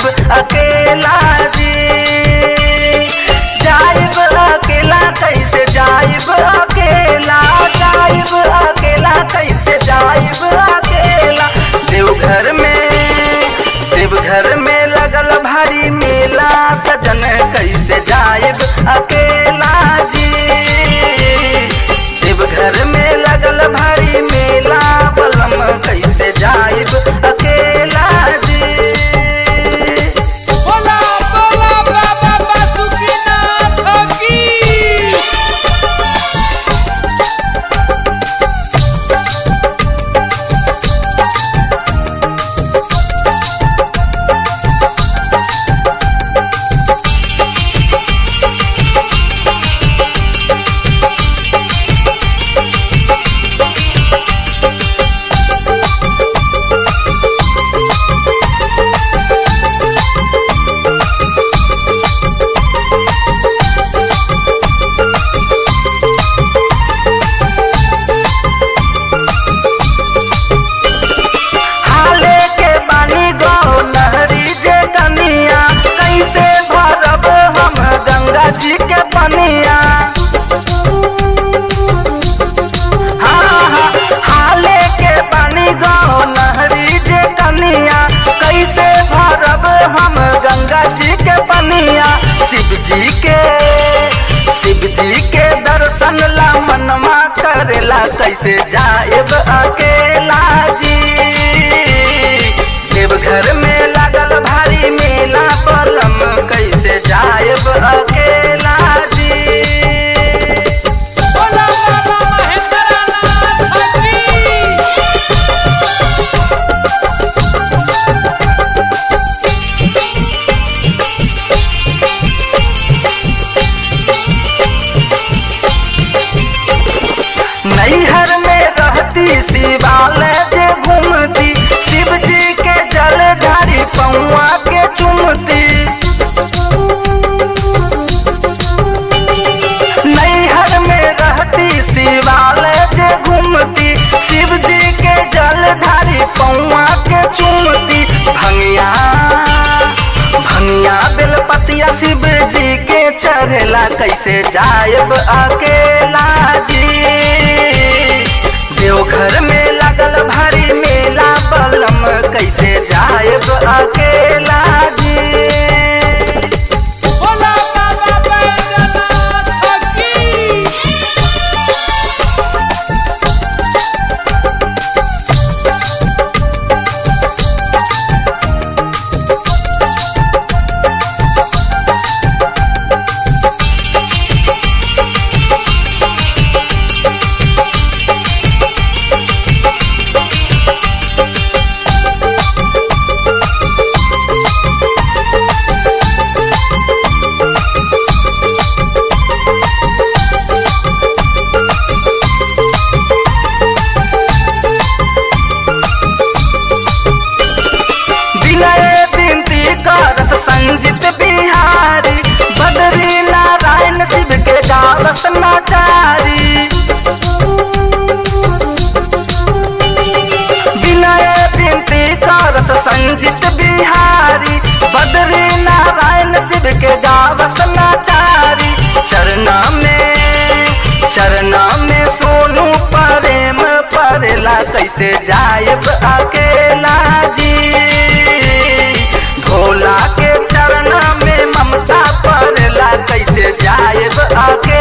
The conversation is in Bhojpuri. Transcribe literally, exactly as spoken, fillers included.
जाइब अकेला जी। जाइब अकेला कैसे जाइब अकेला, जाइब अकेला कैसे जाइब अकेला। देवघर में देवघर में लगल भारी मेला, सजन कैसे जाइब अकेला जी। देवघर में लगल भारी मेला, बलम कैसे जाइब अकेला जी। बोला बोला बाबा बासुकीनाथ की। गंगा जी के पनिया, हाँ हाँ हाले के पानी गाँव नहरी जे कनिया, कैसे भरब हम गंगा जी के पनिया। शिव जी के शिव जी के दर्शन ला मनमा करेला, कैसे जाएब अकेला जी। देवघर में लागल भारी मेला, बलम कैसे जाएब अकेला जी। बोला बाबा महेंद्रनाथ की। नैहर में रहती शिवालय जे घूमती, शिव जी के जल ढारी पौआ के चुमती। नैहर में रहती शिवालय जे घूमती, शिव जी के जल ढारी पौआ के चुमती। भंगिया भंगिया बेलपतिया शिव जी के चढ़ेला, कैसे जाएब अकेला जी। देवघर में लगल भारी मेला, बलम कैसे जाएब अकेला जी। बोला बाबा बैद्यनाथ की। संजीत बिहारी बदरी नारायण शिव के गावत नाचारी। विनय विनती करत संजीत बिहारी, बदरी नारायण शिव के गावत नाचारी। चरना में चरना में सोनू प्रेम परेला, कैसे जाएब अकेला जी। भोला के चरण में ममता परेला, कैसे जाएब अकेला।